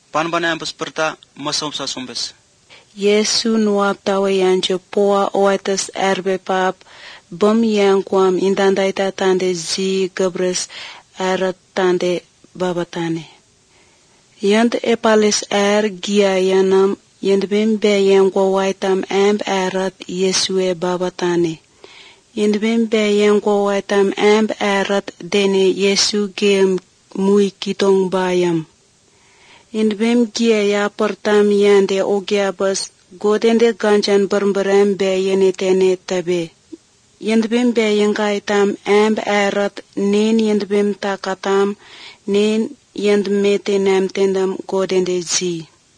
Panbana ambas perta masom sa sombes. Yesu nuap tawa yanjo poa oitas erbe pap bom yang kwam indandaita tande zi gabres erat tande babatane. Yand epalis gia yanam yand bimbe yang kwa waitam amb erat Yesue babatane. Yand bimbe yang kwa waitam amb erat dene Yesu gem mui kitong bayam. Indbem gia ya portam yande ogiabas godende ganjan berberem be yenetene tabe. Yindbem be yengaitam amb erat nen yindbem takatam nen yindmetenem tendam godende zi.